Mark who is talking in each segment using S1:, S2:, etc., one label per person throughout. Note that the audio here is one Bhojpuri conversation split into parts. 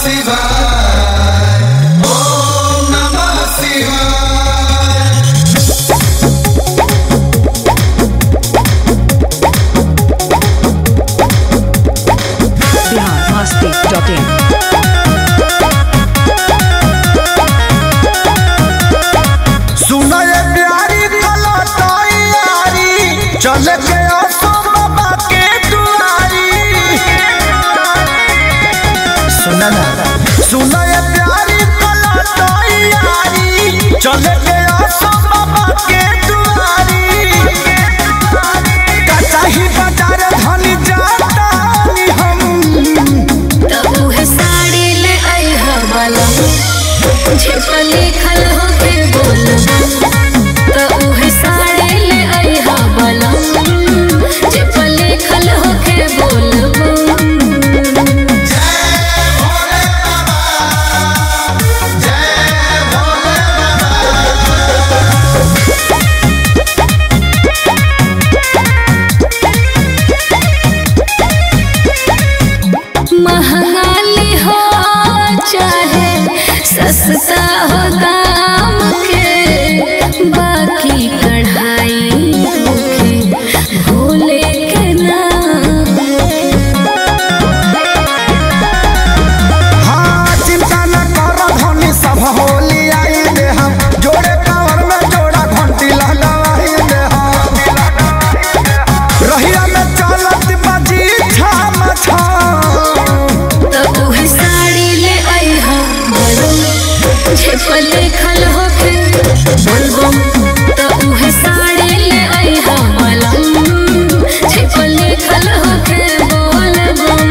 S1: शिवाय ओम नमः शिवाय।
S2: biharmasti.in
S3: सुनाए प्यारी कला तैयारी चल के आसो बाबा के दुआरी। सुनाए प्यारी कला तैयारी चल के आसो बाबा के दुआरी। कचाही बाजार धनी जाता हम
S4: तब है साड़ी ले आई हवाला मुझे पर लिखल हो के बोल तब है साड़ी ले आई हवाला मुझे पर लिखल हो के बोल। महंगाली हो चाहे सस्ता हो दाम के बाकी कढ़ाई होके भोले के नाम।
S3: हाँ चिंता न कर धनी सब होली आई दे हम जोड़े कांवर में जोड़ा घंटी लगाई दे हम। रहिया में चलत बाजी छाम छाम
S4: तब है साड़ी ले आई हम मुझे पर लिखल हो के बोलबम। तब है साड़ी ले आई हम मुझे पर लिखल हो के बोलबम।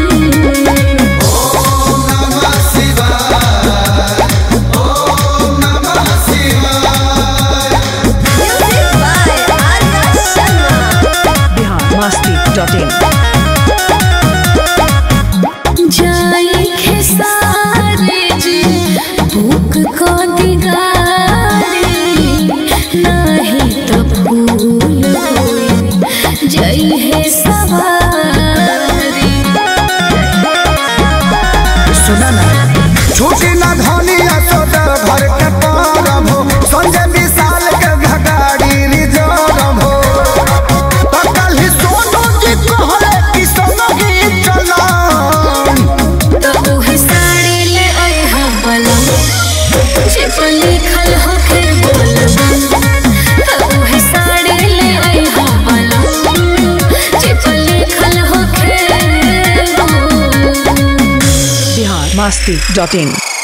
S1: ओम नमः शिवाय ओम नमः शिवाय।
S2: biharmasti.in
S4: जाई खेसारे जी भूख को दिगारी नहीं तो भूल होई जई है सवारी।
S3: सुना ना छूटी ना धनी सोदा भर के पारम हो संजय विशाल के घगाड़ी रिजर्व हो। कल ही सोनू जी कहले कि सोनू की चला
S4: तब है साड़ी ले आई हम बलम मुझे पर लिखल हो के बोलबम। तब है साड़ी ले आई हम बलम मुझे पर लिखल हो के बोलबम।
S2: biharmasti.in